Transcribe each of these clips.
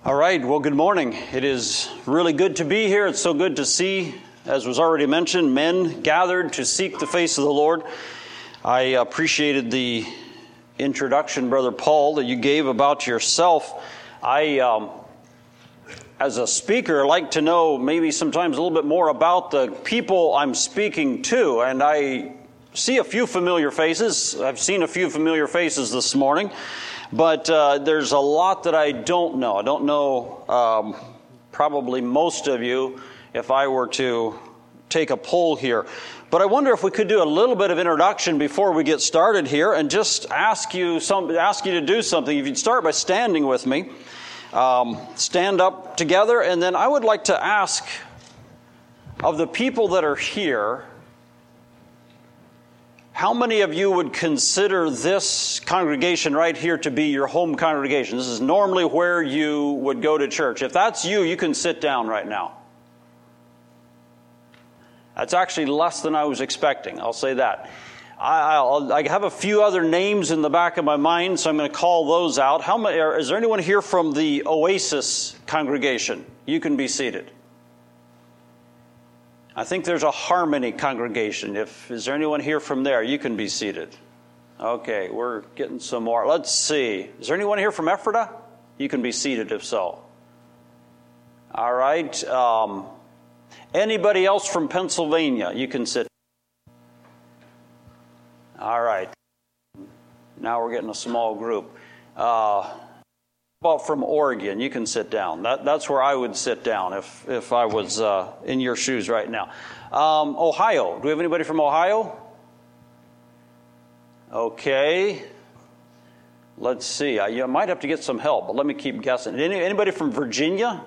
All right, well, good morning. It is really good to be here. It's so good to see, as was already mentioned, men gathered to seek the face of the Lord. I appreciated the introduction, Brother Paul, that you gave about yourself. I, as a speaker, like to know maybe sometimes a little bit more about the people I'm speaking to, and I see a few familiar faces. I've seen a few familiar faces this morning. But there's a lot that I don't know. I don't know probably most of you if I were to take a poll here. But I wonder if we could do a little bit of introduction before we get started here and just ask you to do something. If you'd start by standing with me, stand up together, and then I would like to ask of the people that are here, how many of you would consider this congregation right here to be your home congregation? This is normally where you would go to church. If that's you, you can sit down right now. That's actually less than I was expecting. I'll say that. I have a few other names in the back of my mind, so I'm going to call those out. Is there anyone here from the Oasis congregation? You can be seated. I think there's a Harmony congregation. Is there anyone here from there? You can be seated. Okay, we're getting some more. Let's see. Is there anyone here from Ephrata? You can be seated if so. All right. Anybody else from Pennsylvania? You can sit. All right. Now we're getting a small group. About from Oregon, you can sit down. That's where I would sit down if I was in your shoes right now. Ohio. Do we have anybody from Ohio? Okay. Let's see. You might have to get some help, but let me keep guessing. Anybody from Virginia?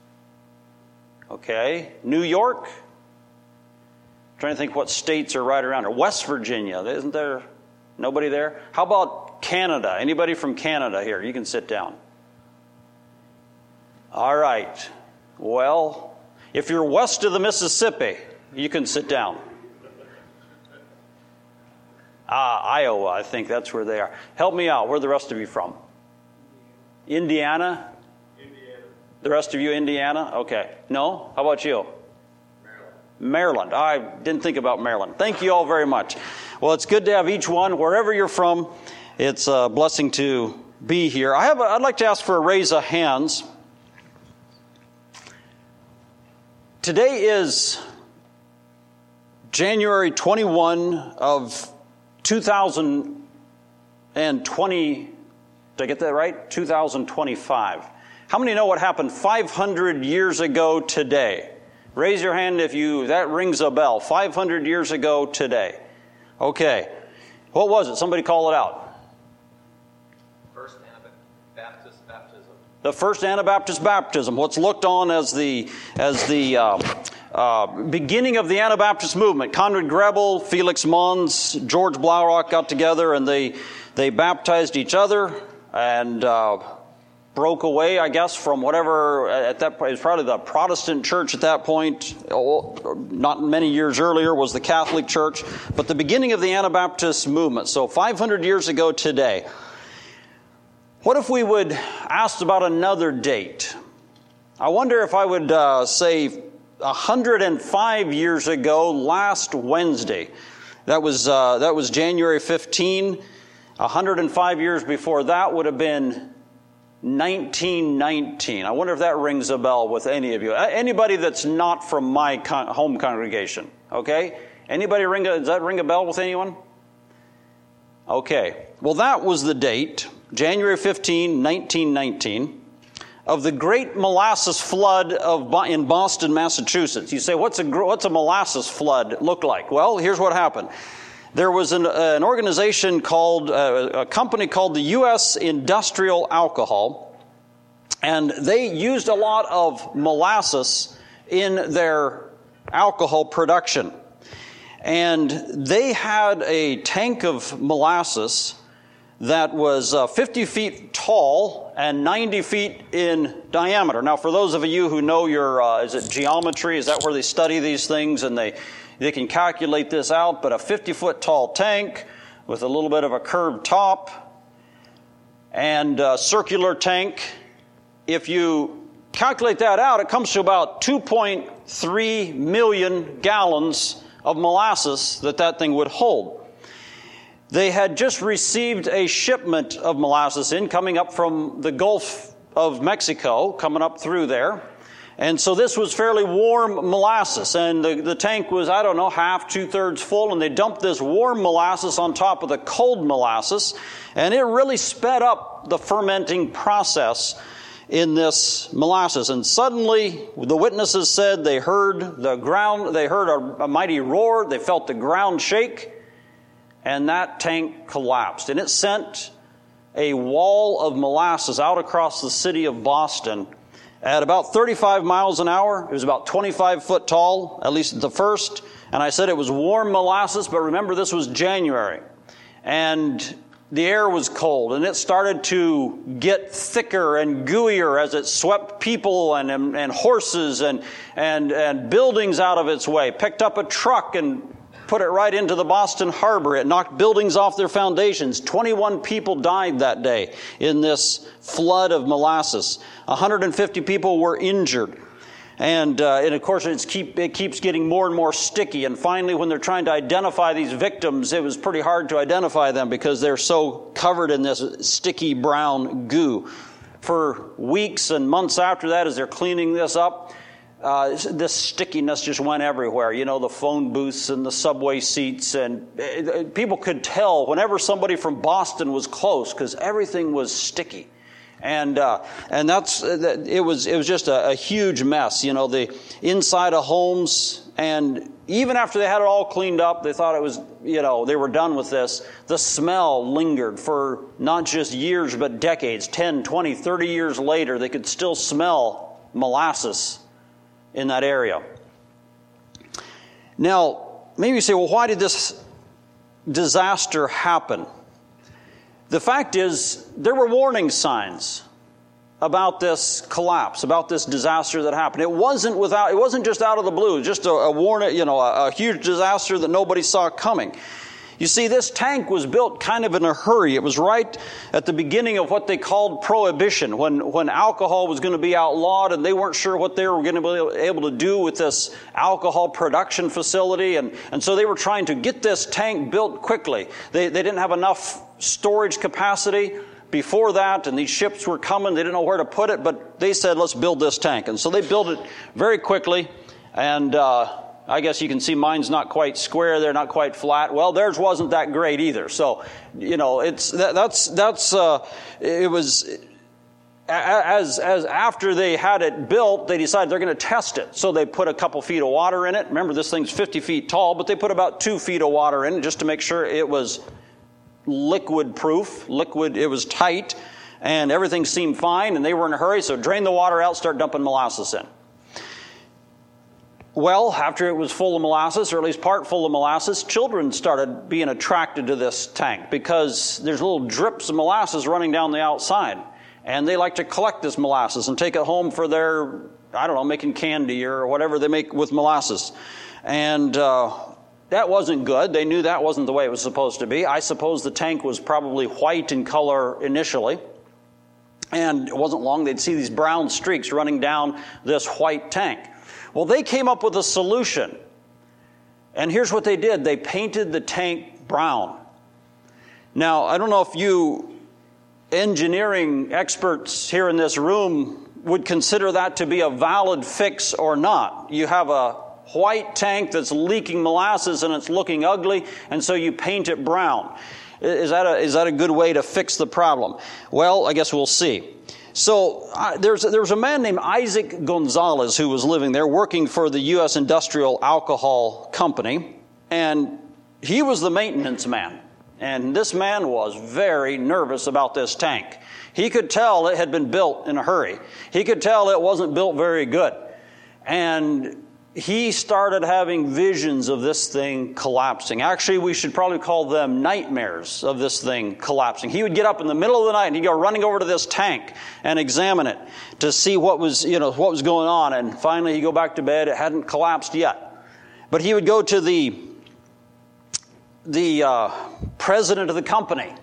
Okay. New York? I'm trying to think what states are right around here. West Virginia. Isn't there nobody there? How about Canada? Anybody from Canada here? You can sit down. All right. Well, if you're west of the Mississippi, you can sit down. Iowa, I think that's where they are. Help me out. Where are the rest of you from? Indiana? The rest of you, Indiana? Okay. No? How about you? Maryland. I didn't think about Maryland. Thank you all very much. Well, it's good to have each one, wherever you're from. It's a blessing to be here. I'd like to ask for a raise of hands. Today is January 21 of 2020. Did I get that right? 2025. How many know what happened 500 years ago today? Raise your hand if that rings a bell. 500 years ago today. Okay. What was it? Somebody call it out. The first Anabaptist baptism, what's looked on as the beginning of the Anabaptist movement. Conrad Grebel, Felix Mons, George Blaurock got together and they baptized each other and broke away, I guess, from whatever at that point, it was probably the Protestant church at that point. Not many years earlier was the Catholic Church, but the beginning of the Anabaptist movement. So 500 years ago today. What if we would ask about another date? I wonder if I would say 105 years ago, last Wednesday. That was January 15. 105 years before that would have been 1919. I wonder if that rings a bell with any of you. Anybody that's not from my home congregation. Okay? Does that ring a bell with anyone? Okay. Well, that was the date, January 15, 1919, of the Great Molasses Flood in Boston, Massachusetts. You say, what's a molasses flood look like? Well, here's what happened. There was an organization called, a company called the U.S. Industrial Alcohol, and they used a lot of molasses in their alcohol production. And they had a tank of molasses that was 50 feet tall and 90 feet in diameter. Now, for those of you who know your, is it geometry? Is that where they study these things and they can calculate this out? But a 50-foot tall tank with a little bit of a curved top and a circular tank if you calculate that out, it comes to about 2.3 million gallons of molasses that thing would hold. They had just received a shipment of molasses coming up from the Gulf of Mexico, coming up through there. And so this was fairly warm molasses, and the tank was, I don't know, half, 2/3 full, and they dumped this warm molasses on top of the cold molasses, and it really sped up the fermenting process in this molasses. And suddenly, the witnesses said they heard a mighty roar, they felt the ground shake, and that tank collapsed. And it sent a wall of molasses out across the city of Boston at about 35 miles an hour. It was about 25 foot tall, at least at the first. And I said it was warm molasses, but remember this was January. And the air was cold, and it started to get thicker and gooier as it swept people and horses and buildings out of its way. Picked up a truck and put it right into the Boston Harbor. It knocked buildings off their foundations. 21 people died that day in this flood of molasses. 150 people were injured. And of course, it keeps getting more and more sticky. And finally, when they're trying to identify these victims, it was pretty hard to identify them because they're so covered in this sticky brown goo. For weeks and months after that, as they're cleaning this up, this stickiness just went everywhere. You know, the phone booths and the subway seats, and people could tell whenever somebody from Boston was close because everything was sticky. And it was just a huge mess. You know, the inside of homes, and even after they had it all cleaned up, they thought it was, you know, they were done with this. The smell lingered for not just years, but decades. 10, 20, 30 years later, they could still smell molasses in that area. Now, maybe you say, well, why did this disaster happen? The fact is, there were warning signs about this collapse, about this disaster that happened. It wasn't just out of the blue, just a warning, you know, a huge disaster that nobody saw coming. You see, this tank was built kind of in a hurry. It was right at the beginning of what they called Prohibition, when alcohol was going to be outlawed, and they weren't sure what they were going to be able to do with this alcohol production facility. And so they were trying to get this tank built quickly. They didn't have enough storage capacity before that, and these ships were coming. They didn't know where to put it, but they said, let's build this tank. And so they built it very quickly, and I guess you can see mine's not quite square. They're not quite flat. Well, theirs wasn't that great either. So, you know, it was as after they had it built, they decided they're going to test it. So they put a couple feet of water in it. Remember, this thing's 50 feet tall, but they put about 2 feet of water in it just to make sure it was liquid proof. It was tight, and everything seemed fine, and they were in a hurry. So drain the water out, start dumping molasses in. Well, after it was full of molasses, or at least part full of molasses, children started being attracted to this tank because there's little drips of molasses running down the outside. And they like to collect this molasses and take it home for their, I don't know, making candy or whatever they make with molasses. And that wasn't good. They knew that wasn't the way it was supposed to be. I suppose the tank was probably white in color initially. And it wasn't long they'd see these brown streaks running down this white tank. Well, they came up with a solution. And here's what they did. They painted the tank brown. Now, I don't know if you engineering experts here in this room would consider that to be a valid fix or not. You have a white tank that's leaking molasses and it's looking ugly, and so you paint it brown. Is that a good way to fix the problem? Well, I guess we'll see. So there was a man named Isaac Gonzalez who was living there working for the U.S. Industrial Alcohol Company, and he was the maintenance man. And this man was very nervous about this tank. He could tell it had been built in a hurry. He could tell it wasn't built very good. And he started having visions of this thing collapsing. Actually, we should probably call them nightmares of this thing collapsing. He would get up in the middle of the night and he'd go running over to this tank and examine it to see what was going on. And finally, he'd go back to bed. It hadn't collapsed yet. But he would go to the president of the company,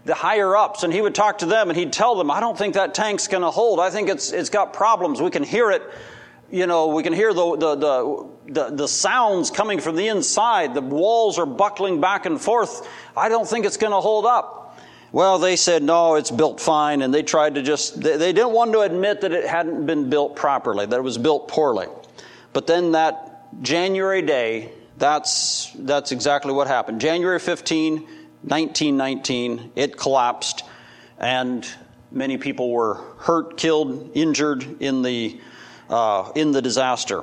the higher-ups, and he would talk to them, and he'd tell them, I don't think that tank's going to hold. I think it's got problems. We can hear it. You know, we can hear the sounds coming from the inside. The walls are buckling back and forth. I don't think it's going to hold up. Well, they said, no, it's built fine, and they tried to they didn't want to admit that it hadn't been built properly, that it was built poorly. But then that January day, that's exactly what happened. January 15, 1919, it collapsed, and many people were hurt, killed, injured in the disaster.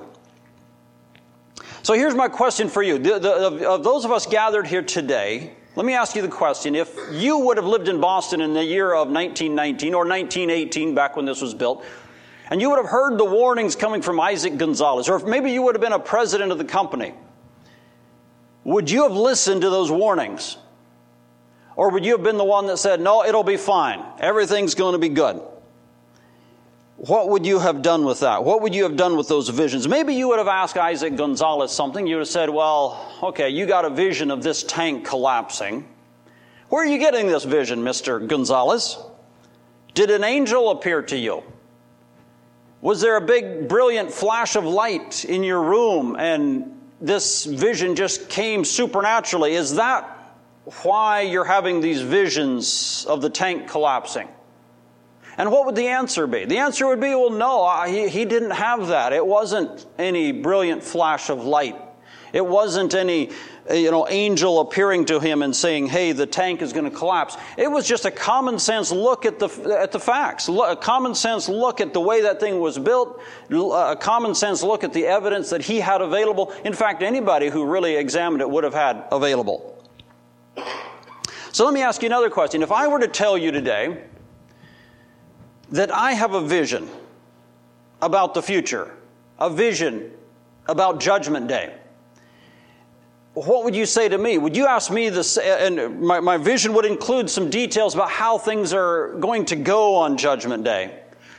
So here's my question for you. Of those of us gathered here today, let me ask you the question. If you would have lived in Boston in the year of 1919 or 1918, back when this was built, and you would have heard the warnings coming from Isaac Gonzalez, or if maybe you would have been a president of the company, would you have listened to those warnings? Or would you have been the one that said, no, it'll be fine. Everything's going to be good. What would you have done with that? What would you have done with those visions? Maybe you would have asked Isaac Gonzalez something. You would have said, well, okay, you got a vision of this tank collapsing. Where are you getting this vision, Mr. Gonzalez? Did an angel appear to you? Was there a big, brilliant flash of light in your room and this vision just came supernaturally? Is that why you're having these visions of the tank collapsing? And what would the answer be? The answer would be, well, no, he didn't have that. It wasn't any brilliant flash of light. It wasn't any, angel appearing to him and saying, hey, the tank is going to collapse. It was just a common sense look at the facts, a common sense look at the way that thing was built, a common sense look at the evidence that he had available. In fact, anybody who really examined it would have had available. So let me ask you another question. If I were to tell you today that I have a vision about the future, a vision about Judgment Day, what would you say to me? Would you ask me this? And my vision would include some details about how things are going to go on Judgment Day.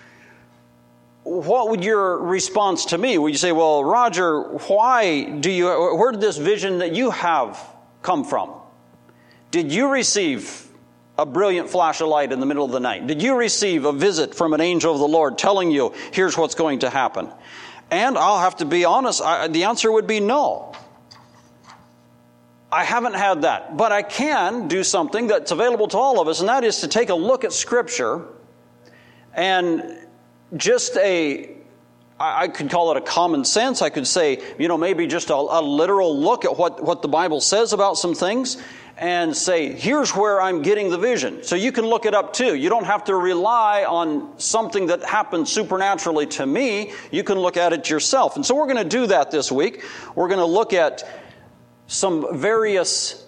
What would your response to me? Would you say, well, Roger, where did this vision that you have come from? Did you receive a brilliant flash of light in the middle of the night? Did you receive a visit from an angel of the Lord telling you, here's what's going to happen? And I'll have to be honest, the answer would be no. I haven't had that. But I can do something that's available to all of us, and that is to take a look at Scripture and just I could call it a common sense. I could say, maybe just a literal look at what the Bible says about some things and say, here's where I'm getting the vision. So you can look it up too. You don't have to rely on something that happened supernaturally to me. You can look at it yourself. And so we're going to do that this week. We're going to look at some various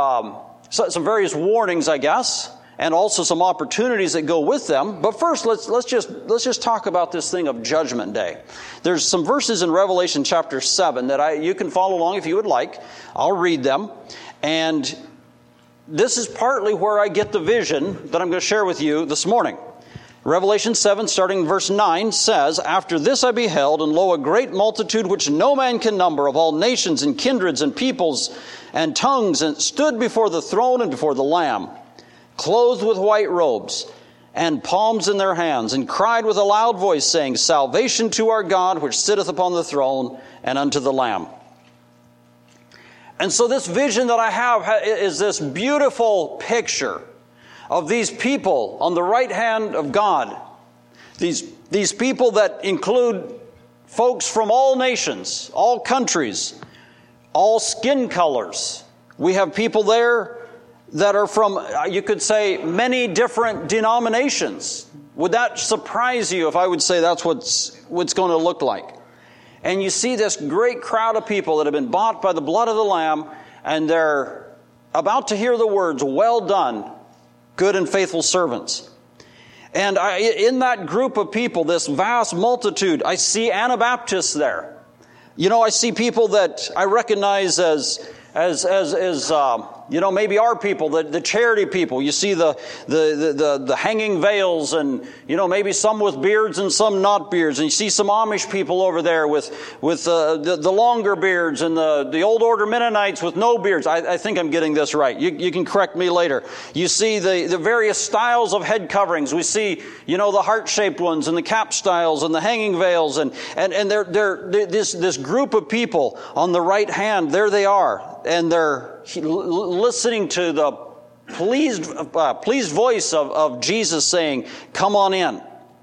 warnings, I guess, and also some opportunities that go with them. But first, let's just talk about this thing of Judgment Day. There's some verses in Revelation chapter 7 that you can follow along if you would like. I'll read them. And this is partly where I get the vision that I'm going to share with you this morning. Revelation 7, starting in verse 9, says, After this I beheld, and lo, a great multitude which no man can number, of all nations and kindreds and peoples and tongues, and stood before the throne and before the Lamb, clothed with white robes, and palms in their hands, and cried with a loud voice, saying, Salvation to our God, which sitteth upon the throne, and unto the Lamb. And so this vision that I have is this beautiful picture of these people on the right hand of God. These people that include folks from all nations, all countries, all skin colors. We have people there that are from, you could say, many different denominations. Would that surprise you if I would say that's what's going to look like? And you see this great crowd of people that have been bought by the blood of the Lamb, and they're about to hear the words, Well done, good and faithful servants. And in that group of people, this vast multitude, I see Anabaptists there. I see people that I recognize as maybe our people, the charity people. You see the hanging veils, and maybe some with beards and some not beards. And you see some Amish people over there with the longer beards, and the old order Mennonites with no beards. I think I'm getting this right. You can correct me later. You see the various styles of head coverings. We see the heart-shaped ones, and the cap styles, and the hanging veils, and they're this group of people on the right hand. There they are, and they're listening to the pleased voice of Jesus saying, "Come on in."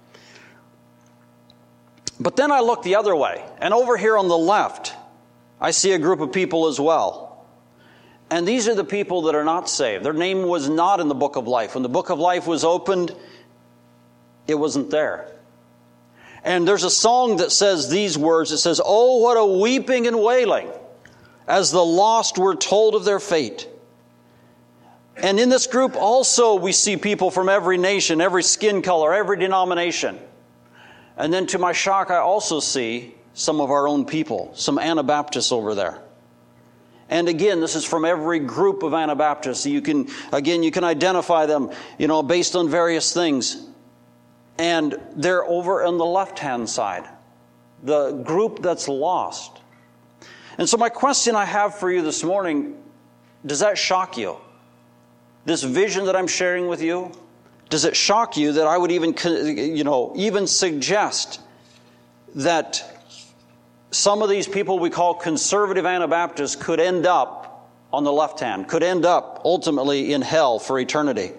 But then I look the other way, and over here on the left, I see a group of people as well. And these are the people that are not saved. Their name was not in the book of life. When the book of life was opened, it wasn't there. And there's a song that says these words. It says, "Oh, what a weeping and wailing, as the lost were told of their fate." And in this group also we see people from every nation, every skin color, every denomination. And then to my shock, I also see some of our own people, some Anabaptists over there. And again, this is from every group of Anabaptists. You can identify them, based on various things. And they're over on the left-hand side, the group that's lost. And so my question I have for you this morning, does that shock you? This vision that I'm sharing with you, does it shock you that I would even suggest that some of these people we call conservative Anabaptists could end up on the left hand, could end up ultimately in hell for eternity?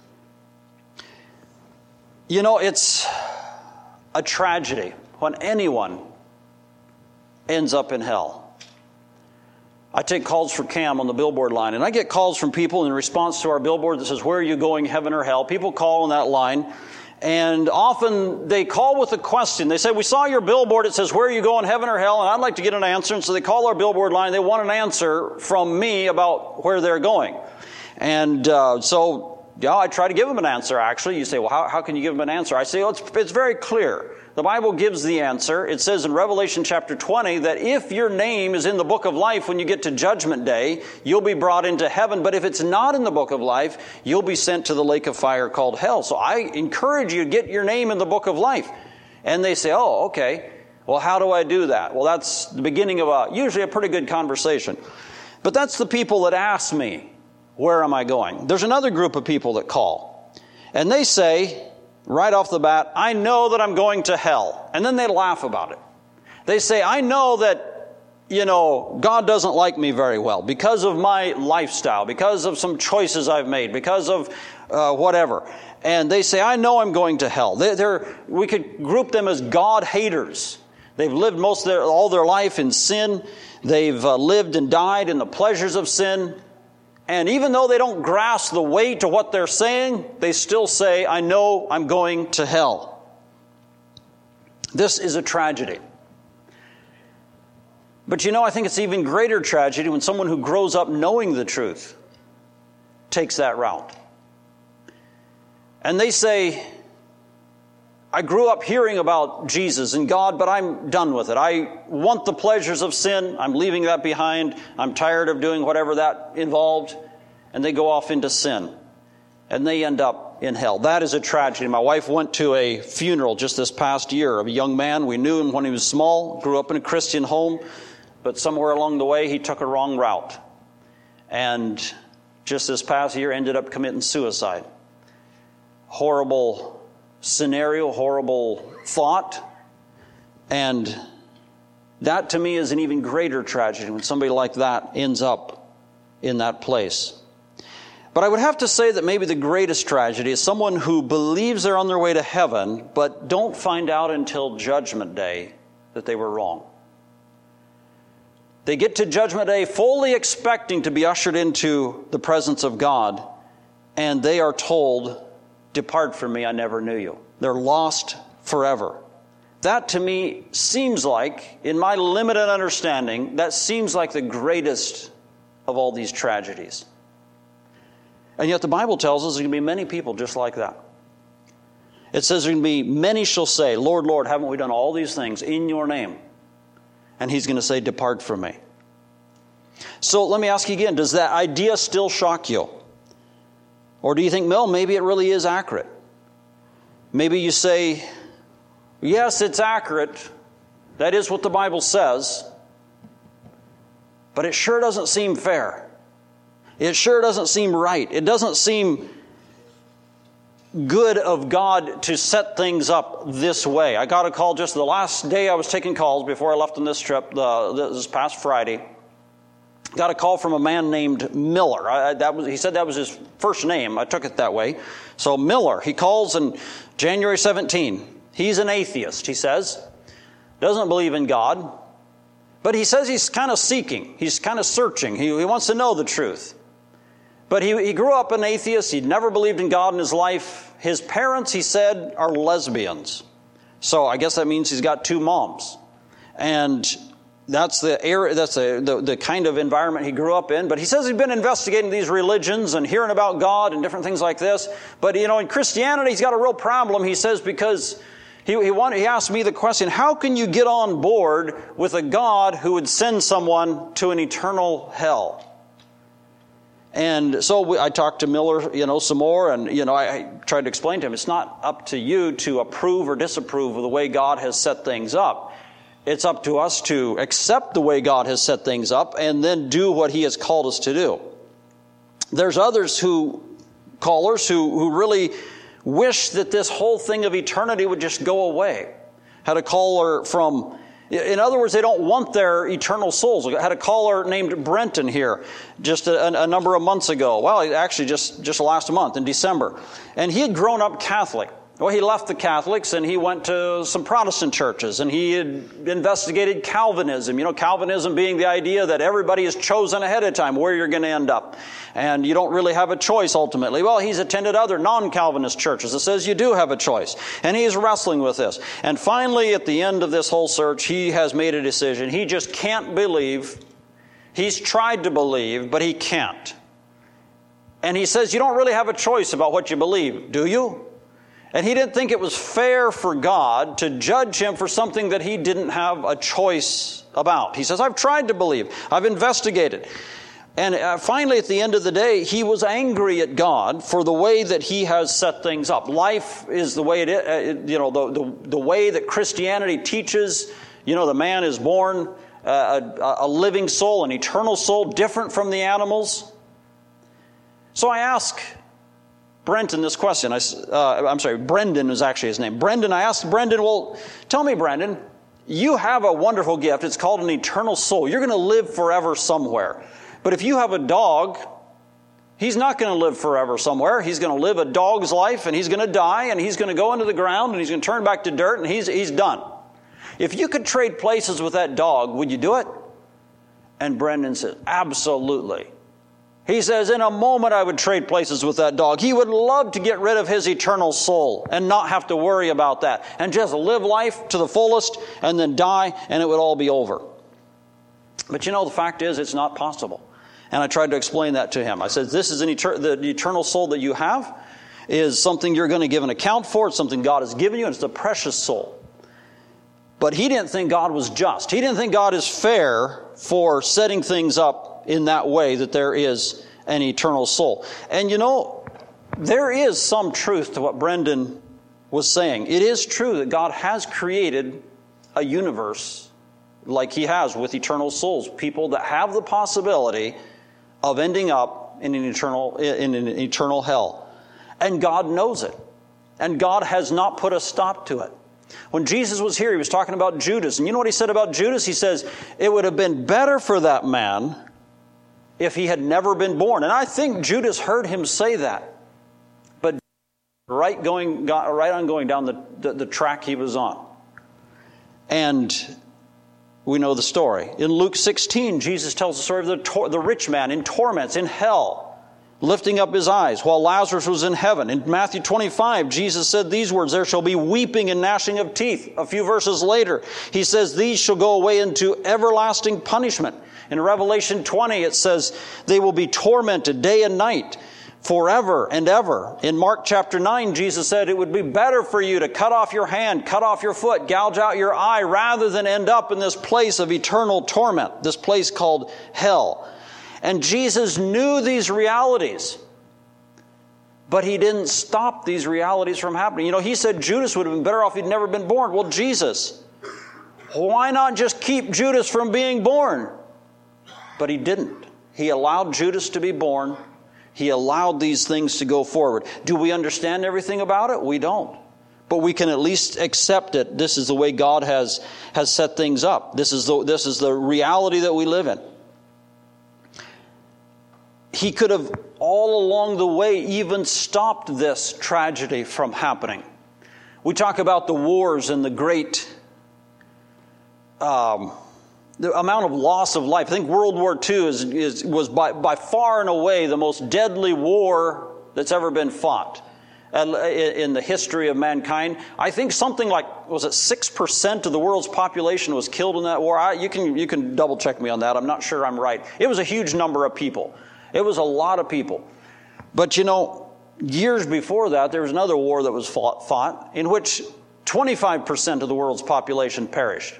It's a tragedy when anyone ends up in hell. I take calls for Cam on the billboard line, and I get calls from people in response to our billboard that says, "Where are you going, heaven or hell?" People call on that line, and often they call with a question. They say, "We saw your billboard, it says, 'Where are you going, heaven or hell?' And I'd like to get an answer." And so they call our billboard line. They want an answer from me about where they're going. And I try to give them an answer, actually. You say, "Well, how can you give them an answer?" I say, it's very clear. The Bible gives the answer. It says in Revelation chapter 20 that if your name is in the book of life when you get to Judgment Day, you'll be brought into heaven. But if it's not in the book of life, you'll be sent to the lake of fire called hell. So I encourage you to get your name in the book of life. And they say, "Oh, okay. Well, how do I do that?" Well, that's the beginning of usually a pretty good conversation. But that's the people that ask me, "Where am I going?" There's another group of people that call. And they say, right off the bat, "I know that I'm going to hell." And then they laugh about it. They say, "I know that, God doesn't like me very well because of my lifestyle, because of some choices I've made, because of whatever." And they say, "I know I'm going to hell." We could group them as God haters. They've lived all their life in sin. They've lived and died in the pleasures of sin. And even though they don't grasp the weight of what they're saying, they still say, "I know I'm going to hell." This is a tragedy. But I think it's even greater tragedy when someone who grows up knowing the truth takes that route. And they say, "I grew up hearing about Jesus and God, but I'm done with it. I want the pleasures of sin. I'm leaving that behind. I'm tired of doing whatever that involved." And they go off into sin. And they end up in hell. That is a tragedy. My wife went to a funeral just this past year of a young man. We knew him when he was small, grew up in a Christian home, but somewhere along the way he took a wrong route. And just this past year ended up committing suicide. Horrible scenario, horrible thought. And that to me is an even greater tragedy when somebody like that ends up in that place. But I would have to say that maybe the greatest tragedy is someone who believes they're on their way to heaven, but don't find out until Judgment Day that they were wrong. They get to Judgment Day fully expecting to be ushered into the presence of God, and they are told, "Depart from me, I never knew you." They're lost forever. That to me seems like, in my limited understanding, that seems like the greatest of all these tragedies. And yet the Bible tells us there's going to be many people just like that. It says there's going to be many shall say, "Lord, Lord, haven't we done all these things in your name?" And he's going to say, "Depart from me." So let me ask you again, does that idea still shock you? Or do you think, well, maybe it really is accurate? Maybe you say, yes, it's accurate. That is what the Bible says. But it sure doesn't seem fair. It sure doesn't seem right. It doesn't seem good of God to set things up this way. I got a call just the last day I was taking calls before I left on this trip, this past Friday. Got a call from a man named Miller. He said that was his first name. I took it that way. So Miller, he calls on January 17. He's an atheist, he says. Doesn't believe in God. But he says he's kind of seeking. He's kind of searching. He wants to know the truth. But he grew up an atheist. He'd never believed in God in his life. His parents, he said, are lesbians. So I guess that means he's got two moms. And that's the kind of environment he grew up in. But he says he's been investigating these religions and hearing about God and different things like this. But, in Christianity, he's got a real problem, he says, because he asked me the question, how can you get on board with a God who would send someone to an eternal hell? And so I talked to Miller, some more, and, I tried to explain to him, it's not up to you to approve or disapprove of the way God has set things up. It's up to us to accept the way God has set things up and then do what He has called us to do. There's others callers who really wish that this whole thing of eternity would just go away. Had a caller from... In other words, they don't want their eternal souls. I had a caller named Brenton here just a number of months ago. Well, actually just last month in December. And he had grown up Catholic. Well, he left the Catholics and he went to some Protestant churches and he had investigated Calvinism. Calvinism being the idea that everybody is chosen ahead of time where you're going to end up. And you don't really have a choice ultimately. Well, he's attended other non-Calvinist churches that says you do have a choice. And he's wrestling with this. And finally, at the end of this whole search, he has made a decision. He just can't believe. He's tried to believe, but he can't. And he says, you don't really have a choice about what you believe, do you? And he didn't think it was fair for God to judge him for something that he didn't have a choice about. He says, I've tried to believe. I've investigated. And finally, at the end of the day, he was angry at God for the way that He has set things up. Life is the way it is, the way that Christianity teaches. The man is born a living soul, an eternal soul, different from the animals. So I ask Brenton this question. Brendan is actually his name. Brendan, I asked Brendan, well, tell me, Brendan, you have a wonderful gift. It's called an eternal soul. You're going to live forever somewhere. But if you have a dog, he's not going to live forever somewhere. He's going to live a dog's life, and he's going to die, and he's going to go into the ground, and he's going to turn back to dirt, and he's done. If you could trade places with that dog, would you do it? And Brendan says, absolutely. He says, in a moment I would trade places with that dog. He would love to get rid of his eternal soul and not have to worry about that and just live life to the fullest and then die and it would all be over. But the fact is it's not possible. And I tried to explain that to him. I said, this is the eternal soul that you have is something you're going to give an account for. It's something God has given you, and it's a precious soul. But he didn't think God was just. He didn't think God is fair for setting things up in that way, that there is an eternal soul. And there is some truth to what Brendan was saying. It is true that God has created a universe like He has with eternal souls, people that have the possibility of ending up in an eternal hell. And God knows it. And God has not put a stop to it. When Jesus was here, He was talking about Judas. And you know what He said about Judas? He says, it would have been better for that man if he had never been born. And I think Judas heard Him say that. But right on going down the track he was on. And we know the story. In Luke 16, Jesus tells the story of the rich man in torments, in hell, lifting up his eyes while Lazarus was in heaven. In Matthew 25, Jesus said these words, there shall be weeping and gnashing of teeth. A few verses later, He says, these shall go away into everlasting punishment. In Revelation 20, it says, they will be tormented day and night forever and ever. In Mark chapter 9, Jesus said it would be better for you to cut off your hand, cut off your foot, gouge out your eye, rather than end up in this place of eternal torment, this place called hell. And Jesus knew these realities, but he didn't stop these realities from happening. You know, he said Judas would have been better off if he'd never been born. Well, Jesus, why not just keep Judas from being born? But he didn't. He allowed Judas to be born. He allowed these things to go forward. Do we understand everything about it? We don't. But we can at least accept it. This is the way God has set things up. This is the reality that we live in. He could have all along the way even stopped this tragedy from happening. We talk about the wars and the great the amount of loss of life. I think World War II was by far and away the most deadly war that's ever been fought in the history of mankind. I think something like, was it 6% of the world's population was killed in that war? You can double check me on that. I'm not sure I'm right. It was a huge number of people. It was a lot of people. But you know, years before that, there was another war that was fought in which 25% of the world's population perished.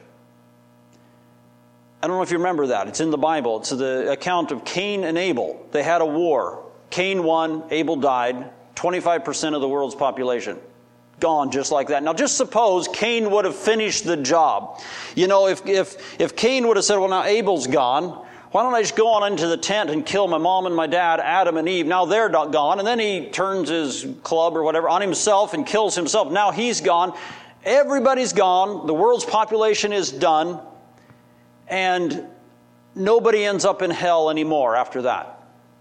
I don't know if you remember that. It's in the Bible. It's the account of Cain and Abel. They had a war. Cain won, Abel died. 25% of the world's population gone just like that. Now just suppose Cain would have finished the job. You know, if Cain would have said, well, now Abel's gone, why don't I just go on into the tent and kill my mom and my dad, Adam and Eve? Now they're not gone. And then he turns his club or whatever on himself and kills himself. Now he's gone. Everybody's gone. The world's population is done. And nobody ends up in hell anymore after that.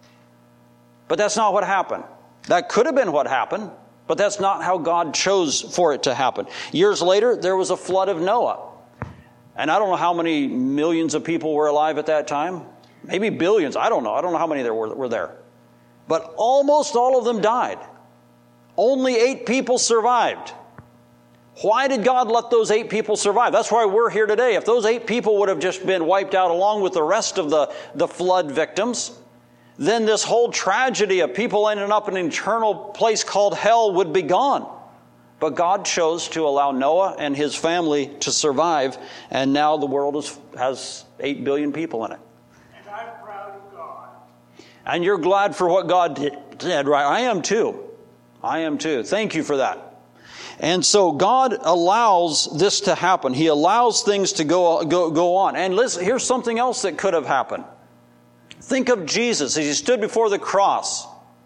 But that's not what happened. That could have been what happened, but that's not how God chose for it to happen. Years later, there was a flood of Noah. And I don't know how many millions of people were alive at that time. Maybe billions. I don't know. I don't know how many there were there. But almost all of them died. Only 8 people survived. Why did God let those 8 people survive? That's why we're here today. If those 8 people would have just been wiped out along with the rest of the flood victims, then this whole tragedy of people ending up in an eternal place called hell would be gone. But God chose to allow Noah and his family to survive, and now the world has 8 billion people in it. And I'm proud of God. And you're glad for what God did, right? I am too. I am too. Thank you for that. And so God allows this to happen. He allows things to go on. And listen, here's something else that could have happened. Think of Jesus as he stood before the cross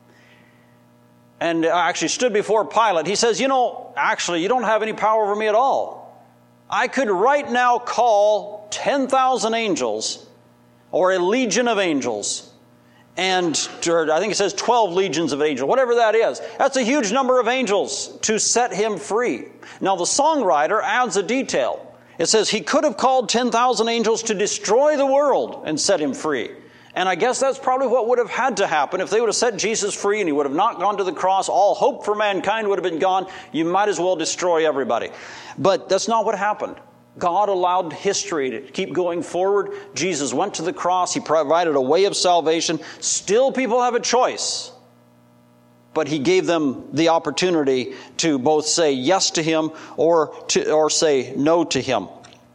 and actually stood before Pilate. He says, you know, actually, you don't have any power over me at all. I could right now call 10,000 angels or a legion of angels. And I think it says 12 legions of angels, whatever that is. That's a huge number of angels to set him free. Now the songwriter adds a detail. It says he could have called 10,000 angels to destroy the world and set him free. And I guess that's probably what would have had to happen. If they would have set Jesus free and he would have not gone to the cross, all hope for mankind would have been gone. You might as well destroy everybody. But that's not what happened. God allowed history to keep going forward. Jesus went to the cross. He provided a way of salvation. Still, people have a choice. But he gave them the opportunity to both say yes to him or say no to him.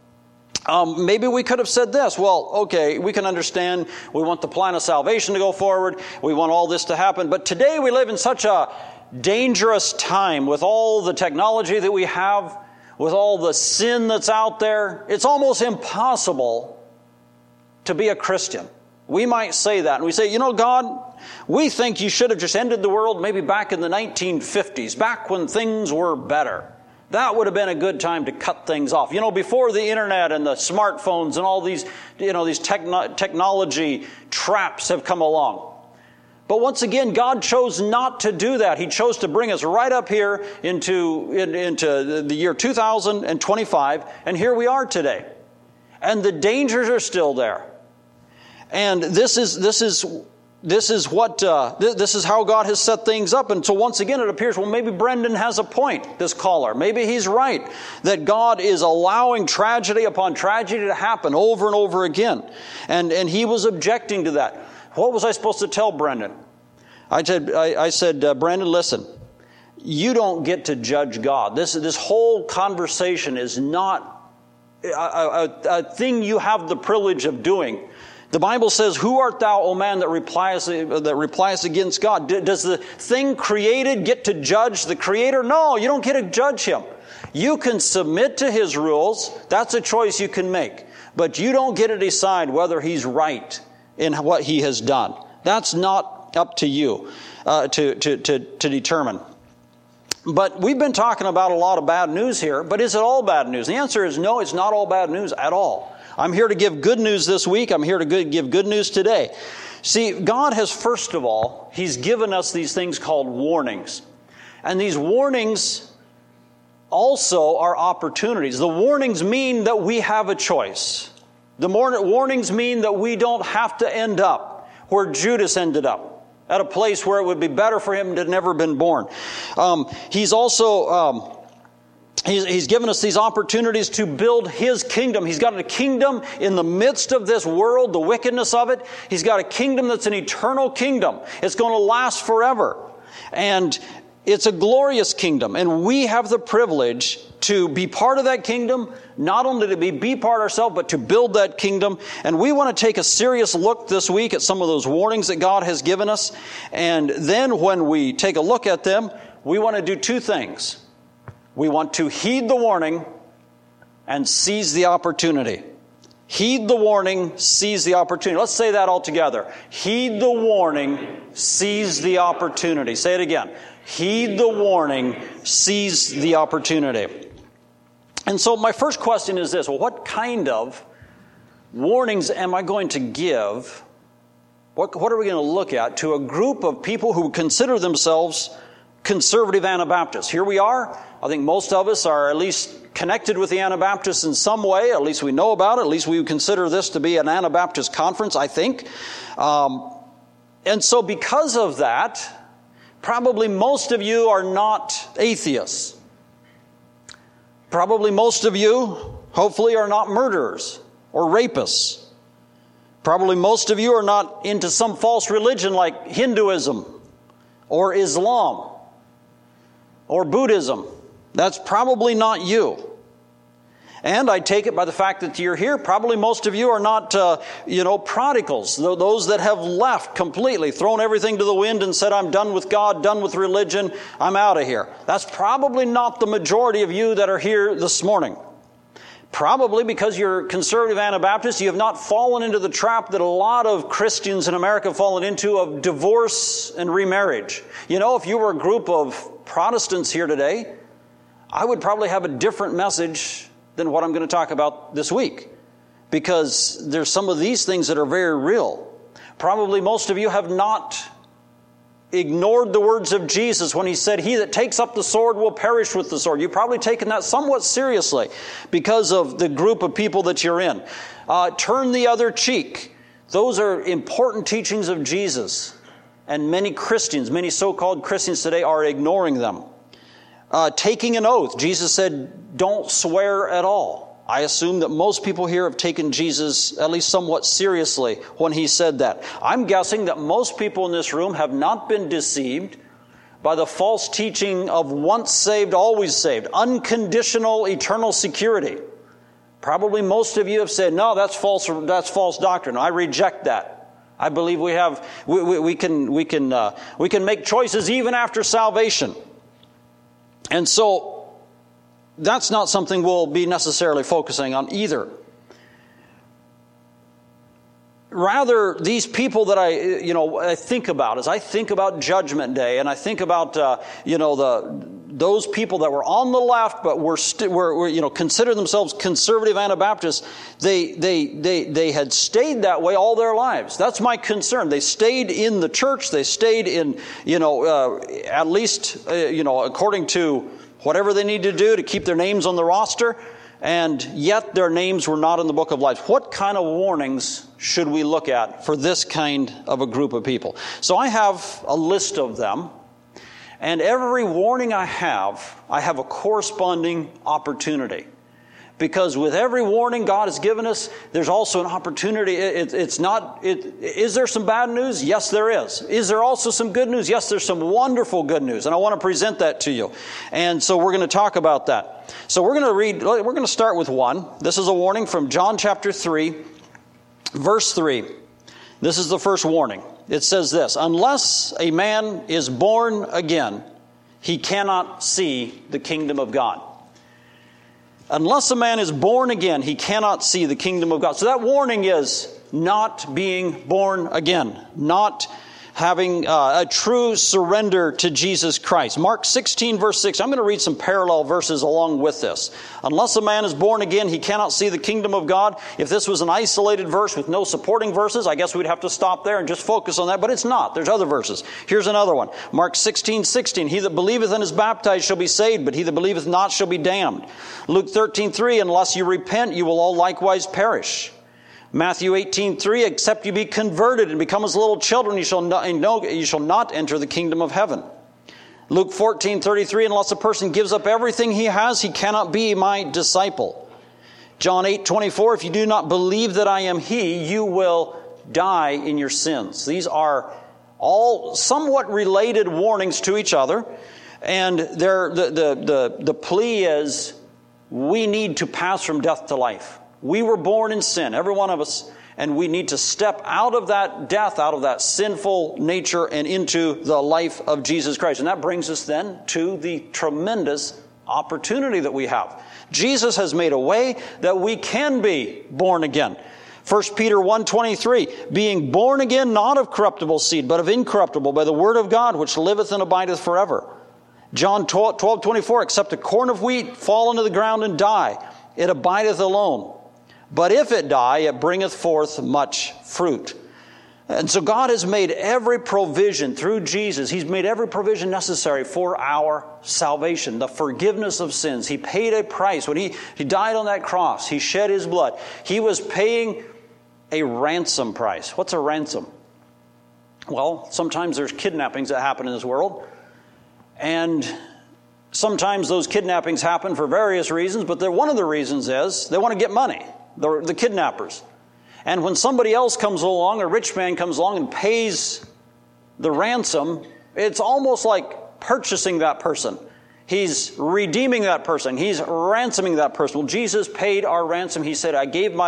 Maybe we could have said this. Well, okay, we can understand. We want the plan of salvation to go forward. We want all this to happen. But today we live in such a dangerous time with all the technology that we have, with all the sin that's out there. It's almost impossible to be a Christian. We might say that. And we say, you know, God, we think you should have just ended the world maybe back in the 1950s, back when things were better. That would have been a good time to cut things off. You know, before the internet and the smartphones and all these, these technology traps have come along. But once again, God chose not to do that. He chose to bring us right up here into the year 2025, and here we are today. And the dangers are still there. And this is how God has set things up. And so once again, it appears, well, maybe Brendan has a point, this caller. Maybe he's right, that God is allowing tragedy upon tragedy to happen over and over again. And he was objecting to that. What was I supposed to tell Brendan? I said, Brandon, listen, you don't get to judge God. This whole conversation is not a thing you have the privilege of doing. The Bible says, who art thou, O man, that repliest against God? Does the thing created get to judge the Creator? No, you don't get to judge Him. You can submit to His rules. That's a choice you can make. But you don't get to decide whether He's right in what He has done. That's not up to you to determine. But we've been talking about a lot of bad news here. But is it all bad news? The answer is no, it's not all bad news at all. I'm here to give good news this week. I'm here to give good news today. See, God has, first of all, He's given us these things called warnings. And these warnings also are opportunities. The warnings mean that we have a choice. The warnings mean that we don't have to end up where Judas ended up, at a place where it would be better for him to have never been born. He's also... He's given us these opportunities to build His kingdom. He's got a kingdom in the midst of this world, the wickedness of it. He's got a kingdom that's an eternal kingdom. It's going to last forever. And it's a glorious kingdom. And we have the privilege to be part of that kingdom, not only to be part ourselves, but to build that kingdom. And we want to take a serious look this week at some of those warnings that God has given us. And then when we take a look at them, we want to do two things. We want to heed the warning and seize the opportunity. Heed the warning, seize the opportunity. Let's say that all together. Heed the warning, seize the opportunity. Say it again. Heed the warning, seize the opportunity. And so my first question is this. Well, what kind of warnings am I going to give? What are we going to look at to a group of people who consider themselves conservative Anabaptists? Here we are. I think most of us are at least connected with the Anabaptists in some way. At least we know about it. At least we would consider this to be an Anabaptist conference, I think. And so because of that, probably most of you are not atheists. Probably most of you, hopefully, are not murderers or rapists. Probably most of you are not into some false religion like Hinduism or Islam or Buddhism. That's probably not you. And I take it by the fact that you're here, probably most of you are not, prodigals, those that have left completely, thrown everything to the wind and said, I'm done with God, done with religion, I'm out of here. That's probably not the majority of you that are here this morning. Probably because you're conservative Anabaptists, you have not fallen into the trap that a lot of Christians in America have fallen into of divorce and remarriage. You know, if you were a group of Protestants here today, I would probably have a different message than what I'm going to talk about this week. Because there's some of these things that are very real. Probably most of you have not ignored the words of Jesus when He said, He that takes up the sword will perish with the sword. You've probably taken that somewhat seriously because of the group of people that you're in. Turn the other cheek. Those are important teachings of Jesus. And many Christians, many so-called Christians today are ignoring them. Taking an oath. Jesus said, don't swear at all. I assume that most people here have taken Jesus at least somewhat seriously when He said that. I'm guessing that most people in this room have not been deceived by the false teaching of once saved, always saved, unconditional eternal security. Probably most of you have said, no, that's false doctrine. I reject that. I believe we can make choices even after salvation. And so that's not something we'll be necessarily focusing on either. Rather, these people that I think about, as I think about Judgment Day, and I think about those people that were on the left but were consider themselves conservative Anabaptists, they had stayed that way all their lives. That's my concern. They stayed in the church. They stayed in at least according to whatever they need to do to keep their names on the roster. And yet their names were not in the book of life. What kind of warnings should we look at for this kind of a group of people? So I have a list of them. And every warning I have a corresponding opportunity. because with every warning God has given us, there's also an opportunity. Is there some bad news? Yes, there is. Is there also some good news? Yes, there's some wonderful good news, and I want to present that to you. And so we're going to talk about that. So we're going to start with one. This is a warning from John chapter 3, verse 3. This is the first warning. It says this: unless a man is born again, he cannot see the kingdom of God. Unless a man is born again, he cannot see the kingdom of God. So that warning is not being born again, not having a true surrender to Jesus Christ. Mark 16, verse 6. I'm going to read some parallel verses along with this. Unless a man is born again, he cannot see the kingdom of God. If this was an isolated verse with no supporting verses, I guess we'd have to stop there and just focus on that. But it's not. There's other verses. Here's another one. Mark 16, 16. He that believeth and is baptized shall be saved, but he that believeth not shall be damned. Luke 13, 3. Unless you repent, you will all likewise perish. Matthew 18:3, except you be converted and become as little children, you shall not enter the kingdom of heaven. Luke 14:33, unless a person gives up everything he has, he cannot be my disciple. John 8:24, if you do not believe that I am he, you will die in your sins. These are all somewhat related warnings to each other, and the plea is we need to pass from death to life. We were born in sin, every one of us, and we need to step out of that death, out of that sinful nature, and into the life of Jesus Christ. And that brings us then to the tremendous opportunity that we have. Jesus has made a way that we can be born again. 1 Peter 1:23, being born again, not of corruptible seed, but of incorruptible, by the word of God, which liveth and abideth forever. John 12:24, except a corn of wheat fall into the ground and die, it abideth alone. But if it die, it bringeth forth much fruit. And so God has made every provision through Jesus. He's made every provision necessary for our salvation, the forgiveness of sins. He paid a price. When he died on that cross, He shed His blood. He was paying a ransom price. What's a ransom? Well, sometimes there's kidnappings that happen in this world. And sometimes those kidnappings happen for various reasons, but one of the reasons is they want to get money. The kidnappers. And when somebody else comes along, a rich man comes along and pays the ransom, it's almost like purchasing that person. He's redeeming that person. He's ransoming that person. Well, Jesus paid our ransom. He said,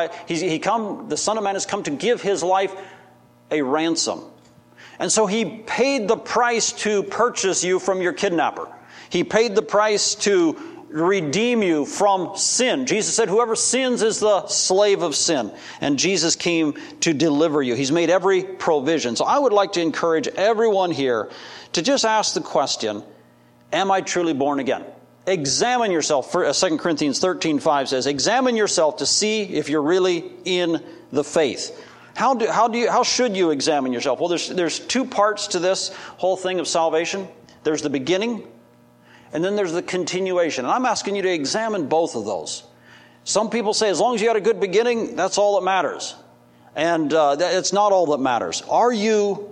the Son of Man has come to give His life a ransom. And so He paid the price to purchase you from your kidnapper. He paid the price to redeem you from sin. Jesus said, whoever sins is the slave of sin. And Jesus came to deliver you. He's made every provision. So I would like to encourage everyone here to just ask the question, am I truly born again? Examine yourself. 2 Corinthians 13:5 says, examine yourself to see if you're really in the faith. How should you examine yourself? Well, there's two parts to this whole thing of salvation. There's the beginning, and then there's the continuation. And I'm asking you to examine both of those. Some people say as long as you had a good beginning, that's all that matters. And it's not all that matters. Are you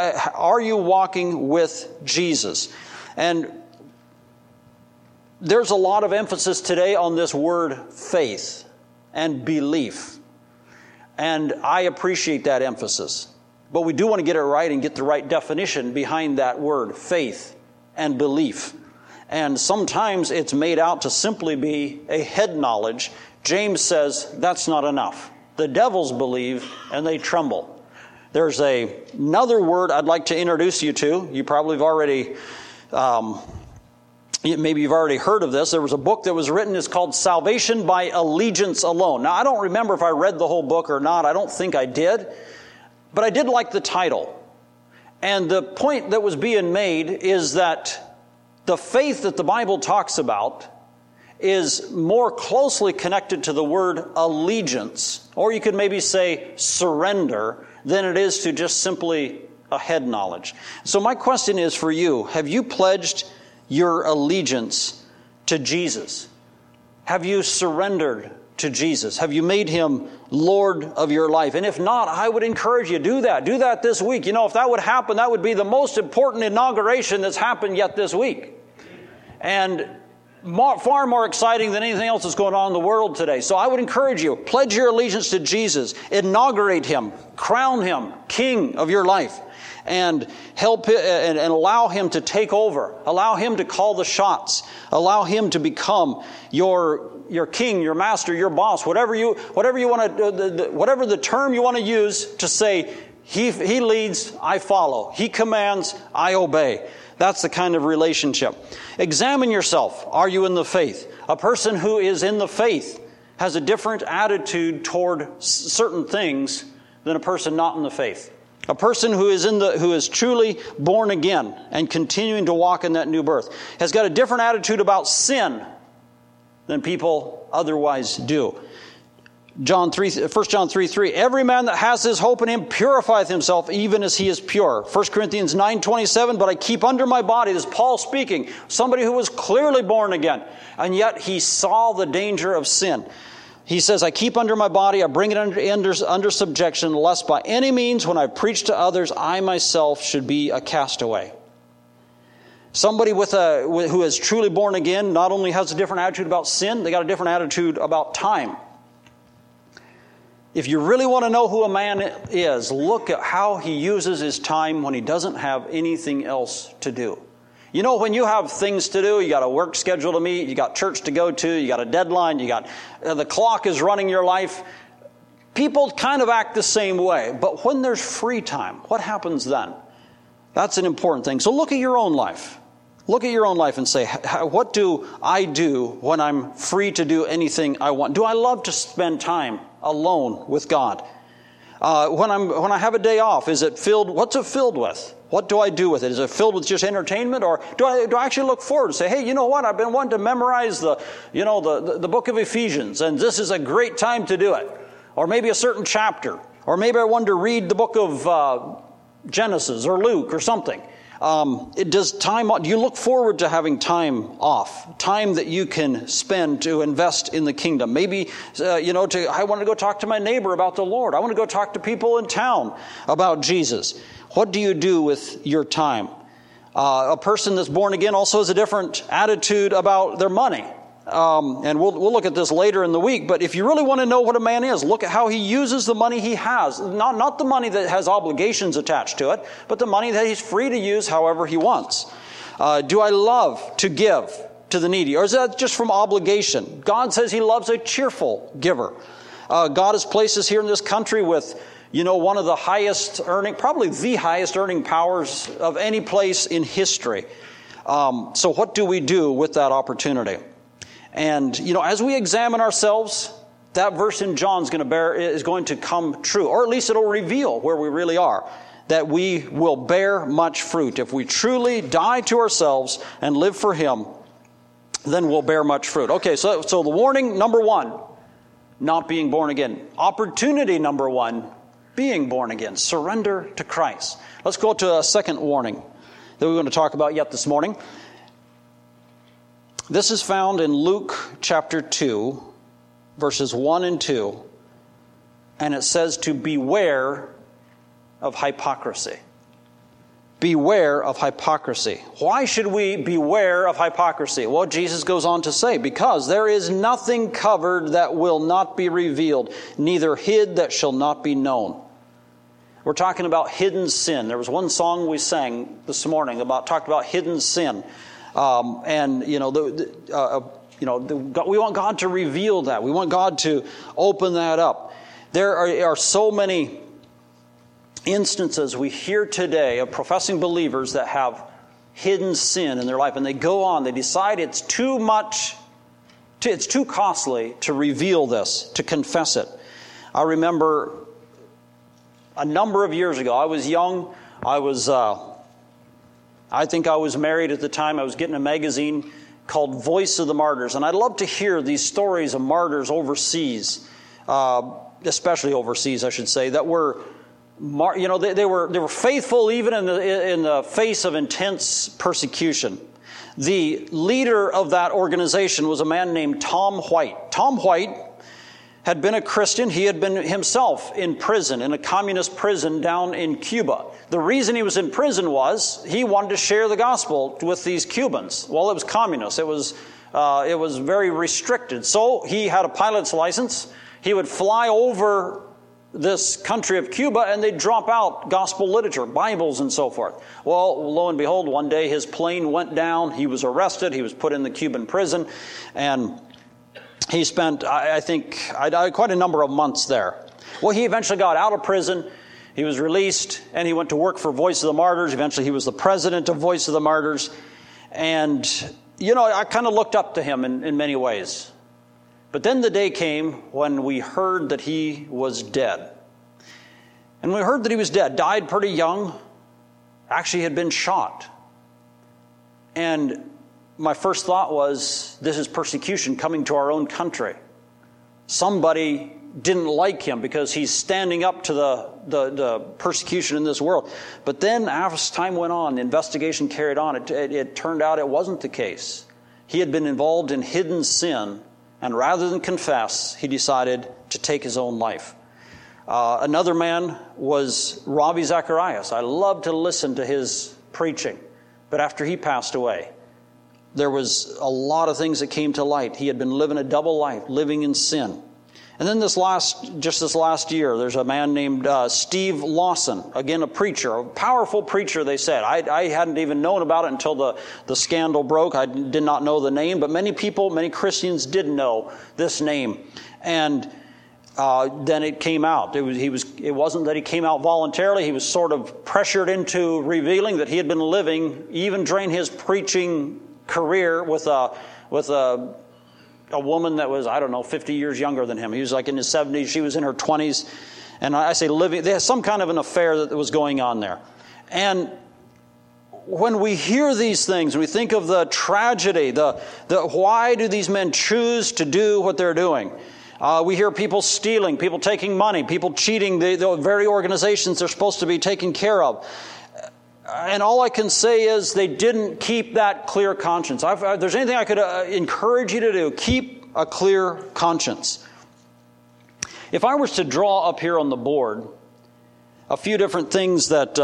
walking with Jesus? And there's a lot of emphasis today on this word faith and belief. And I appreciate that emphasis. But we do want to get it right and get the right definition behind that word, faith and belief. And sometimes it's made out to simply be a head knowledge. James says that's not enough. The devils believe and they tremble. There's another word I'd like to introduce you to. You probably have already, maybe you've already heard of this. There was a book that was written. It's called Salvation by Allegiance Alone. Now, I don't remember if I read the whole book or not. I don't think I did. But I did like the title. And the point that was being made is that the faith that the Bible talks about is more closely connected to the word allegiance, or you could maybe say surrender, than it is to just simply a head knowledge. So my question is for you, have you pledged your allegiance to Jesus? Have you surrendered to Jesus? Have you made Him Lord of your life? And if not, I would encourage you, do that. Do that this week. You know, if that would happen, that would be the most important inauguration that's happened yet this week. And far more exciting than anything else that's going on in the world today. So I would encourage you, pledge your allegiance to Jesus, inaugurate Him, crown Him King of your life, and help and allow Him to take over, allow Him to call the shots, allow Him to become your king, your master, your boss, whatever the term you want to use to say, He leads, I follow. He commands, I obey. That's the kind of relationship. Examine yourself. Are you in the faith? A person who is in the faith has a different attitude toward certain things than a person not in the faith. A person who is truly born again and continuing to walk in that new birth has got a different attitude about sin than people otherwise do. 1 John 3:3, every man that has his hope in Him purifieth himself even as he is pure. 1 Corinthians 9:27, but I keep under my body, this is Paul speaking, somebody who was clearly born again, and yet he saw the danger of sin. He says, I keep under my body, I bring it under subjection, lest by any means when I preach to others, I myself should be a castaway. Somebody who is truly born again not only has a different attitude about sin, they got a different attitude about time. If you really want to know who a man is, look at how he uses his time when he doesn't have anything else to do. You know, when you have things to do, you got a work schedule to meet, you got church to go to, you got a deadline, you got the clock is running your life. People kind of act the same way. But when there's free time, what happens then? That's an important thing. So look at your own life. Look at your own life and say, what do I do when I'm free to do anything I want? Do I love to spend time alone with God? When I have a day off, what's it filled with? What do I do with it? Is it filled with just entertainment, or do I actually look forward and say, hey, you know what? I've been wanting to memorize the book of Ephesians, and this is a great time to do it. Or maybe a certain chapter, or maybe I wanted to read the book of Genesis or Luke or something. Do you look forward to having time off? Time that you can spend to invest in the kingdom. Maybe, I want to go talk to my neighbor about the Lord. I want to go talk to people in town about Jesus. What do you do with your time? A person that's born again also has a different attitude about their money. And we'll look at this later in the week, but if you really want to know what a man is, look at how he uses the money he has. Not the money that has obligations attached to it, but the money that he's free to use however he wants. Do I love to give to the needy, or is that just from obligation? God says He loves a cheerful giver. God has placed us here in this country with one of the highest earning, probably the highest earning powers of any place in history. So what do we do with that opportunity? And, as we examine ourselves, that verse in John is going to come true, or at least it'll reveal where we really are, that we will bear much fruit. If we truly die to ourselves and live for Him, then we'll bear much fruit. Okay, so the warning number 1, not being born again. Opportunity number 1, being born again. Surrender to Christ. Let's go to a second warning that we're going to talk about yet this morning. This is found in Luke chapter 2, verses 1 and 2, and it says to beware of hypocrisy. Beware of hypocrisy. Why should we beware of hypocrisy? Well, Jesus goes on to say, because there is nothing covered that will not be revealed, neither hid that shall not be known. We're talking about hidden sin. There was one song we sang this morning talked about hidden sin. We want God to reveal that. We want God to open that up. There are so many instances we hear today of professing believers that have hidden sin in their life, and they go on. They decide it's too costly to reveal this, to confess it. I remember a number of years ago. I was young. I think I was married at the time. I was getting a magazine called Voice of the Martyrs. And I'd love to hear these stories of martyrs overseas, especially overseas, I should say, that were, they were faithful even in the face of intense persecution. The leader of that organization was a man named Tom White. Tom White had been a Christian. He had been himself in prison, in a communist prison down in Cuba. The reason he was in prison was he wanted to share the gospel with these Cubans. Well, it was communist. It was It was very restricted. So he had a pilot's license. He would fly over this country of Cuba, and they'd drop out gospel literature, Bibles and so forth. Well, lo and behold, one day his plane went down. He was arrested. He was put in the Cuban prison, and he spent, I think, quite a number of months there. Well, he eventually got out of prison. He was released, and he went to work for Voice of the Martyrs. Eventually, he was the president of Voice of the Martyrs. And, I kind of looked up to him in many ways. But then the day came when we heard that he was dead. And we heard that he was dead, died pretty young, actually had been shot. And my first thought was, this is persecution coming to our own country. Somebody didn't like him because he's standing up to the persecution in this world. But then as time went on, the investigation carried on, it turned out it wasn't the case. He had been involved in hidden sin, and rather than confess, he decided to take his own life. Another man was Ravi Zacharias. I loved to listen to his preaching. But after he passed away, there was a lot of things that came to light. He had been living a double life, living in sin. And then this last year, there's a man named Steve Lawson, again a preacher, a powerful preacher, they said. I hadn't even known about it until the scandal broke. I did not know the name, but many Christians did know this name. And then it came out. It wasn't that he came out voluntarily. He was sort of pressured into revealing that he had been living, even during his preaching career, with a woman that was, 50 years younger than him. He was like in his 70s. She was in her 20s. And I say living, they had some kind of an affair that was going on there. And when we hear these things, we think of the tragedy, the why do these men choose to do what they're doing? We hear people stealing, people taking money, people cheating the very organizations they're supposed to be taking care of. And all I can say is they didn't keep that clear conscience. If there's anything I could encourage you to do, keep a clear conscience. If I was to draw up here on the board a few different things that...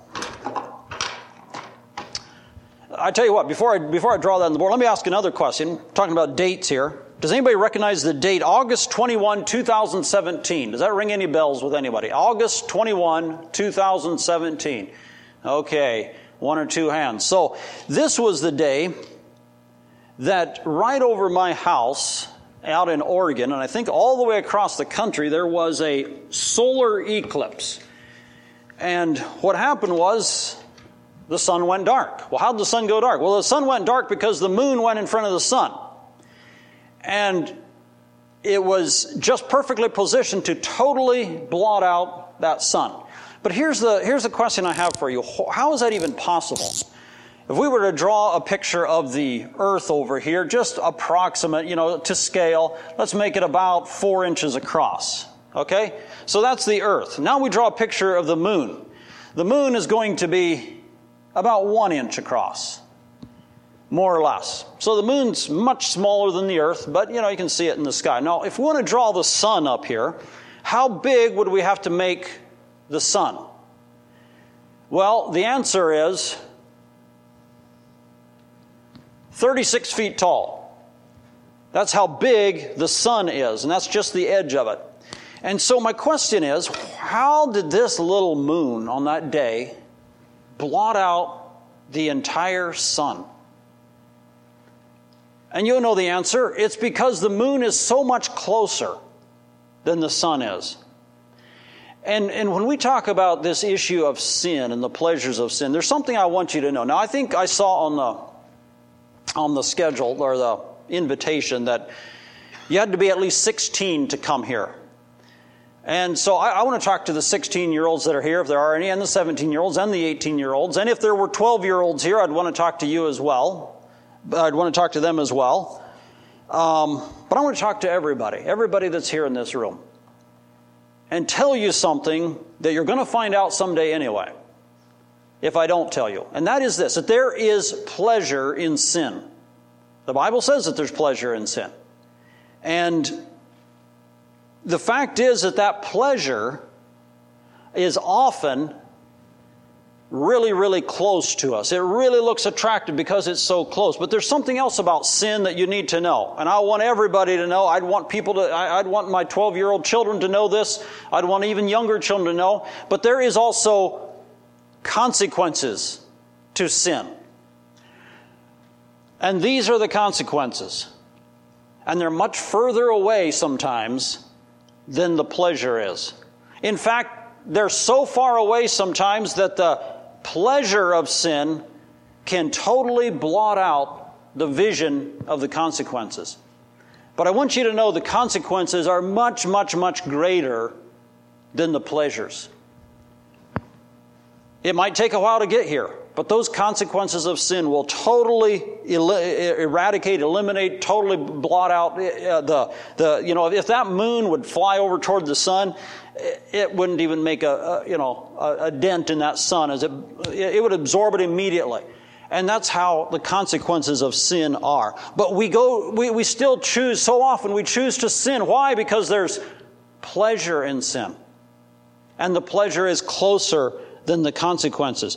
I tell you what, before I draw that on the board, let me ask another question. I'm talking about dates here. Does anybody recognize the date, August 21, 2017? Does that ring any bells with anybody? August 21, 2017. Okay, one or two hands. So this was the day that right over my house out in Oregon, and I think all the way across the country, there was a solar eclipse. And what happened was the sun went dark. Well, how did the sun go dark? Well, the sun went dark because the moon went in front of the sun. And it was just perfectly positioned to totally blot out that sun. But here's the question I have for you. How is that even possible? If we were to draw a picture of the earth over here, just approximate, to scale, let's make it about 4 inches across. Okay? So that's the earth. Now we draw a picture of the moon. The moon is going to be about 1 inch across, more or less. So the moon's much smaller than the earth, but you can see it in the sky. Now, if we want to draw the sun up here, how big would we have to make the sun? Well, the answer is 36 feet tall. That's how big the sun is, and that's just the edge of it. And so my question is, how did this little moon on that day blot out the entire sun? And you'll know the answer. It's because the moon is so much closer than the sun is. And when we talk about this issue of sin and the pleasures of sin, there's something I want you to know. Now, I think I saw on the schedule or the invitation that you had to be at least 16 to come here. And so I want to talk to the 16-year-olds that are here, if there are any, and the 17-year-olds and the 18-year-olds. And if there were 12-year-olds here, I'd want to talk to you as well. I'd want to talk to them as well. But I want to talk to everybody that's here in this room, and tell you something that you're going to find out someday anyway, if I don't tell you. And that is this, that there is pleasure in sin. The Bible says that there's pleasure in sin. And the fact is that pleasure is often really, really close to us. It really looks attractive because it's so close. But there's something else about sin that you need to know. And I want everybody to know. I'd want my 12-year-old children to know this. I'd want even younger children to know. But there is also consequences to sin. And these are the consequences. And they're much further away sometimes than the pleasure is. In fact, they're so far away sometimes that the pleasure of sin can totally blot out the vision of the consequences. But I want you to know the consequences are much, much, much greater than the pleasures. It might take a while to get here, but those consequences of sin will totally eradicate, eliminate, totally blot out if that moon would fly over toward the sun, it wouldn't even make a dent in that sun, as it would absorb it immediately. And that's how the consequences of sin are. But we still choose, so often we choose to sin. Why? Because there's pleasure in sin. And the pleasure is closer than the consequences.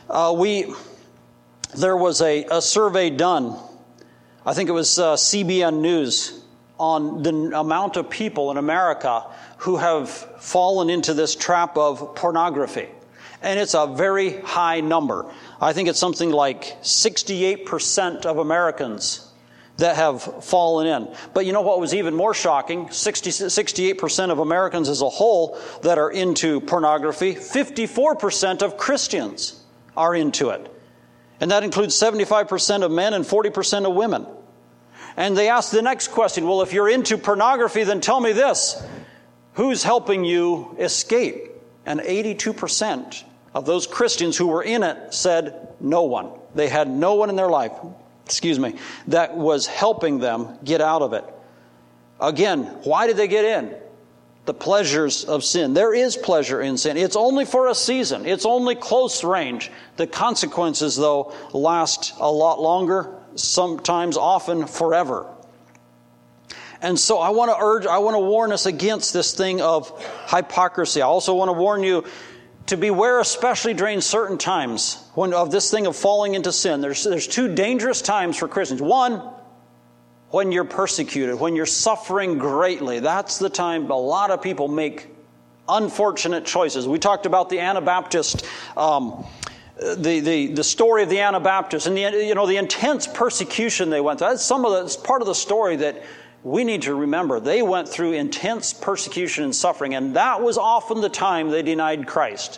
There was a survey done, I think it was CBN News, on the amount of people in America who have fallen into this trap of pornography. And it's a very high number. I think it's something like 68% of Americans that have fallen in. But you know what was even more shocking? 68% of Americans as a whole that are into pornography. 54% of Christians are into it. And that includes 75% of men and 40% of women. And they asked the next question, well, if you're into pornography, then tell me this. Who's helping you escape? And 82% of those Christians who were in it said no one. They had no one in their life, that was helping them get out of it. Again, why did they get in? The pleasures of sin. There is pleasure in sin. It's only for a season. It's only close range. The consequences, though, last a lot longer, sometimes often forever. And so I want to warn us against this thing of hypocrisy. I also want to warn you to beware, especially during certain times of this thing of falling into sin. There's two dangerous times for Christians. One, when you're persecuted, when you're suffering greatly. That's the time a lot of people make unfortunate choices. We talked about the Anabaptist, the story of the Anabaptists, and the intense persecution they went through. That's part of the story that we need to remember. They went through intense persecution and suffering, and that was often the time they denied Christ.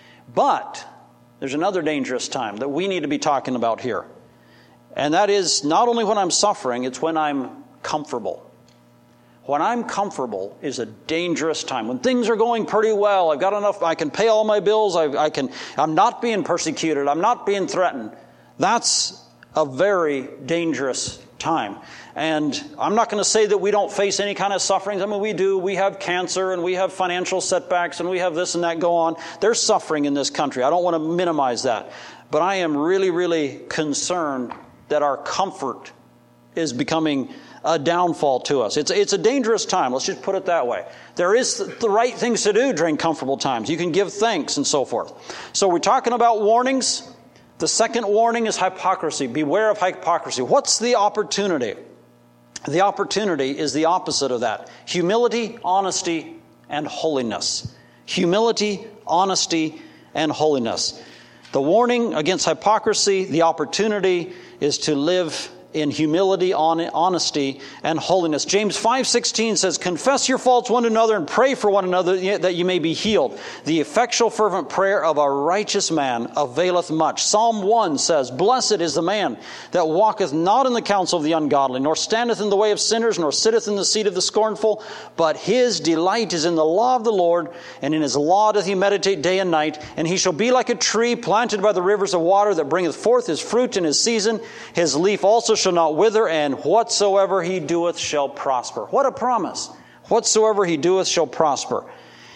But there's another dangerous time that we need to be talking about here. And that is not only when I'm suffering, it's when I'm comfortable. When I'm comfortable is a dangerous time. When things are going pretty well, I've got enough, I can pay all my bills, I'm not being persecuted, I'm not being threatened. That's a very dangerous time. And I'm not going to say that we don't face any kind of sufferings. I mean, we do. We have cancer and we have financial setbacks and we have this and that go on. There's suffering in this country. I don't want to minimize that. But I am really, really concerned that our comfort is becoming a downfall to us. It's a dangerous time. Let's just put it that way. There is the right things to do during comfortable times. You can give thanks and so forth. So we're talking about warnings. The second warning is hypocrisy. Beware of hypocrisy. What's the opportunity? The opportunity is the opposite of that. Humility, honesty, and holiness. Humility, honesty, and holiness. The warning against hypocrisy, the opportunity is to live in humility, honesty, and holiness. James 5:16 says, confess your faults one to another and pray for one another that you may be healed. The effectual fervent prayer of a righteous man availeth much. Psalm 1 says, blessed is the man that walketh not in the counsel of the ungodly, nor standeth in the way of sinners, nor sitteth in the seat of the scornful, but his delight is in the law of the Lord, and in his law doth he meditate day and night. And he shall be like a tree planted by the rivers of water that bringeth forth his fruit in his season. His leaf also shall not wither, and whatsoever he doeth shall prosper. What a promise. Whatsoever he doeth shall prosper.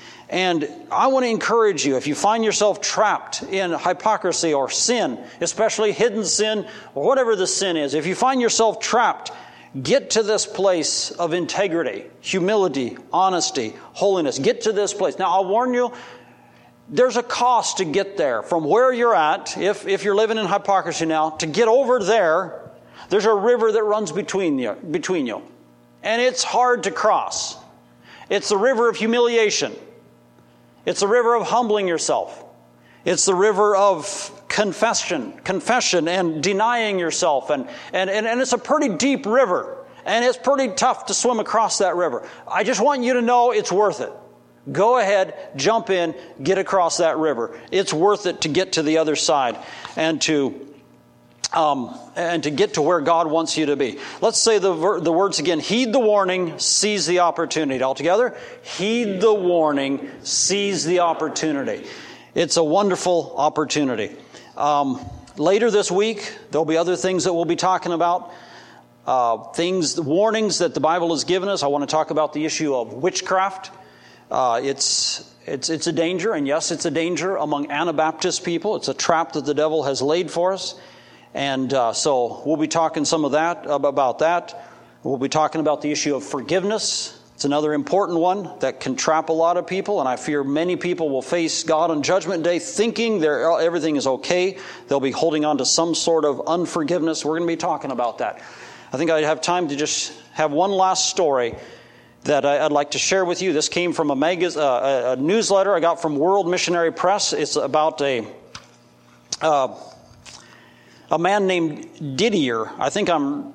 And I want to encourage you, if you find yourself trapped in hypocrisy or sin, especially hidden sin or whatever the sin is, if you find yourself trapped, get to this place of integrity, humility, honesty, holiness. Get to this place. Now, I'll warn you, there's a cost to get there. From where you're at, if you're living in hypocrisy now, to get over there, there's a river that runs between you. And it's hard to cross. It's the river of humiliation. It's the river of humbling yourself. It's the river of confession and denying yourself. And it's a pretty deep river. And it's pretty tough to swim across that river. I just want you to know it's worth it. Go ahead, jump in, get across that river. It's worth it to get to the other side and to get to where God wants you to be. Let's say the words again. Heed the warning, seize the opportunity. All together. Heed the warning, seize the opportunity. It's a wonderful opportunity. Later this week, there'll be other things that we'll be talking about. Warnings that the Bible has given us. I want to talk about the issue of witchcraft. It's a danger, and yes, it's a danger among Anabaptist people. It's a trap that the devil has laid for us. And so we'll be talking about that. We'll be talking about the issue of forgiveness. It's another important one that can trap a lot of people, and I fear many people will face God on Judgment Day thinking everything is okay. They'll be holding on to some sort of unforgiveness. We're going to be talking about that. I think I'd have time to just have one last story that I'd like to share with you. This came from a newsletter I got from World Missionary Press. It's about a man named Didier. I think I'm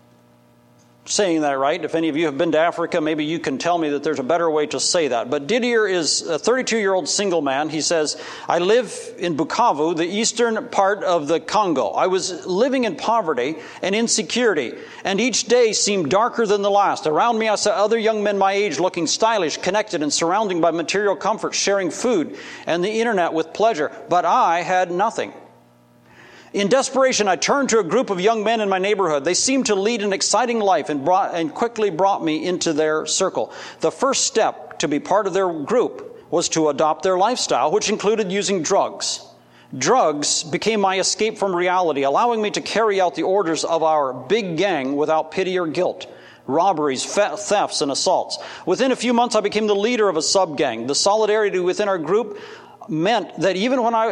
saying that right. If any of you have been to Africa, maybe you can tell me that there's a better way to say that. But Didier is a 32-year-old single man. He says, I live in Bukavu, the eastern part of the Congo. I was living in poverty and insecurity, and each day seemed darker than the last. Around me, I saw other young men my age looking stylish, connected, and surrounded by material comforts, sharing food and the internet with pleasure. But I had nothing. In desperation, I turned to a group of young men in my neighborhood. They seemed to lead an exciting life and quickly brought me into their circle. The first step to be part of their group was to adopt their lifestyle, which included using drugs. Drugs became my escape from reality, allowing me to carry out the orders of our big gang without pity or guilt. Robberies, thefts, and assaults. Within a few months, I became the leader of a sub-gang. The solidarity within our group meant that even when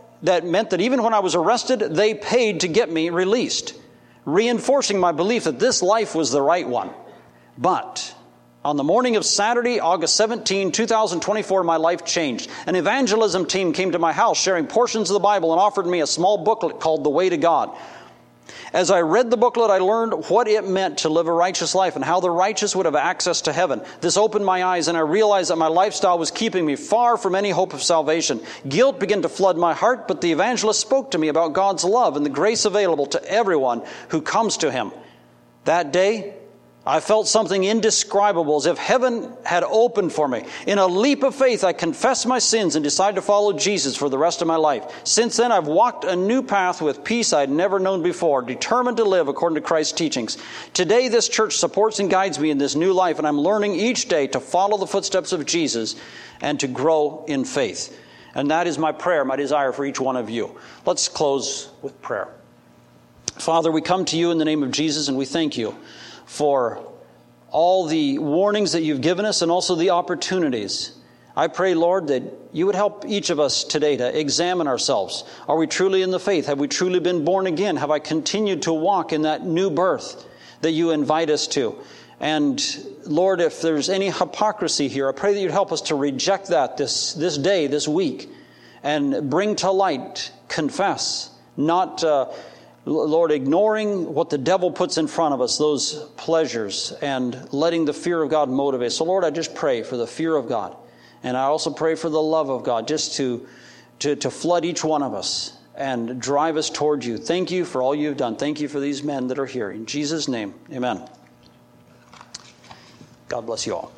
I was arrested, they paid to get me released, reinforcing my belief that this life was the right one. But on the morning of Saturday, August 17, 2024, my life changed. An evangelism team came to my house sharing portions of the Bible and offered me a small booklet called The Way to God. As I read the booklet, I learned what it meant to live a righteous life and how the righteous would have access to heaven. This opened my eyes, and I realized that my lifestyle was keeping me far from any hope of salvation. Guilt began to flood my heart, but the evangelist spoke to me about God's love and the grace available to everyone who comes to Him. That day, I felt something indescribable, as if heaven had opened for me. In a leap of faith, I confessed my sins and decided to follow Jesus for the rest of my life. Since then, I've walked a new path with peace I'd never known before, determined to live according to Christ's teachings. Today, this church supports and guides me in this new life, and I'm learning each day to follow the footsteps of Jesus and to grow in faith. And that is my prayer, my desire for each one of you. Let's close with prayer. Father, we come to you in the name of Jesus, and we thank you for all the warnings that you've given us and also the opportunities. I pray, Lord, that you would help each of us today to examine ourselves. Are we truly in the faith? Have we truly been born again? Have I continued to walk in that new birth that you invite us to? And Lord, if there's any hypocrisy here, I pray that you'd help us to reject that this day, this week, and bring to light, confess, not Lord, ignoring what the devil puts in front of us, those pleasures, and letting the fear of God motivate. So, Lord, I just pray for the fear of God. And I also pray for the love of God, just to flood each one of us and drive us toward you. Thank you for all you've done. Thank you for these men that are here. In Jesus' name, amen. God bless you all.